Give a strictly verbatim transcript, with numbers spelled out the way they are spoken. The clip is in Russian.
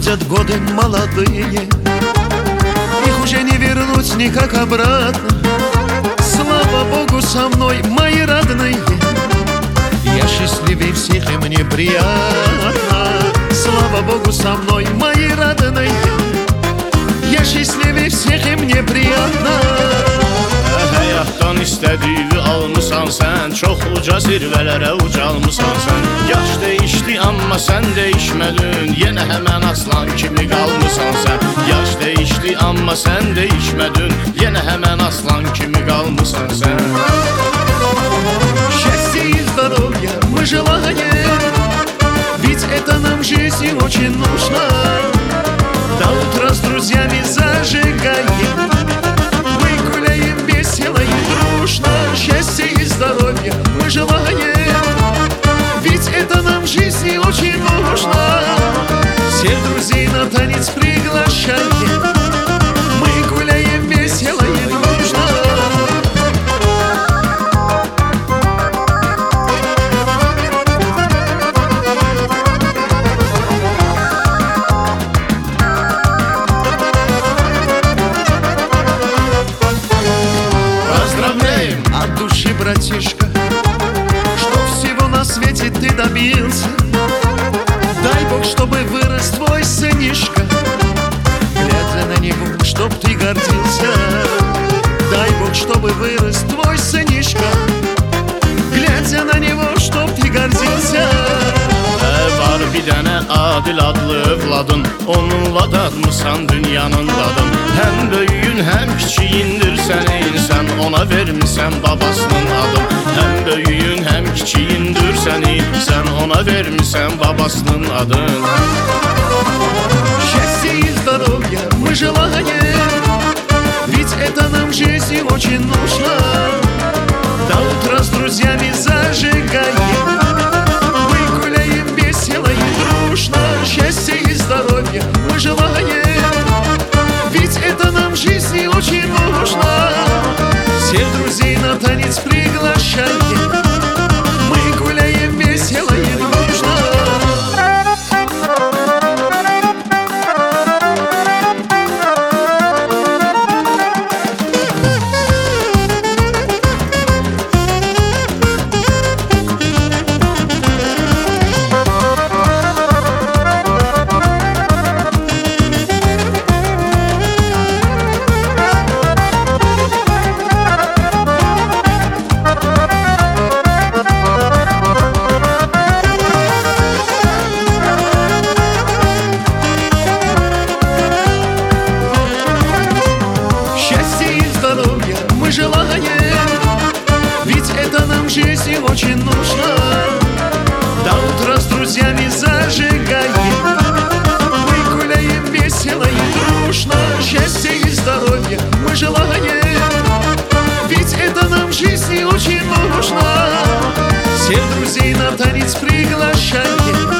Уходят годы молодые, их уже не вернуть никак обратно. Слава Богу, со мной мои родные, я счастливее всех, и мне приятно. Слава Богу, со мной мои родные, я счастливее всех, и мне приятно. Həyatdan istədiyi almısan sən, çox uca zirvələrə ucalmısan sən. Yaş dəyişdi amma sən dəyişmədin, yenə həmən aslan kimi qalmısan sən. Yaş dəyişdi amma sən dəyişmədin, yenə həmən aslan kimi qalmısan sən. Счастья и здоровья мы желаем, ведь это нам в жизни очень нужно. До утра с друзьями зажигаем, счастья и здоровья мы желаем, ведь это нам в жизни очень нужно. Всех друзей на танец приглашаем, мы гуляем весело и дружно. От души, братишка, что всего на свете ты добился. Дай Бог, чтобы вырос твой сынишка, глядя на него, чтоб ты гордился. Дай Бог, чтобы вырос твой сынишка, глядя на него, чтоб ты гордился. Var bir dənə Adil adlı övladın, onunla dadmısan dünyanın dadın. Həm böyüyün, həm kiçiyindir sənin, sən ona vermisən babasının adın. Həm böyüyün, həm kiçiyindir sənin, sən ona vermisən babasının adın. Счастья и здоровья мы желаем, ведь это нам в жизни очень нужно. До утра с друзьями зажигаем, счастья и здоровья мы желаем, ведь это нам в жизни очень нужно. Всех друзей на танец приглашаем, мы гуляем весело и дружно. Мы желаем, ведь это нам в жизни очень нужно. До утра с друзьями зажигаем, мы гуляем весело и дружно. Счастья и здоровья мы желаем, ведь это нам в жизни очень нужно. Всех друзей на танец приглашаем,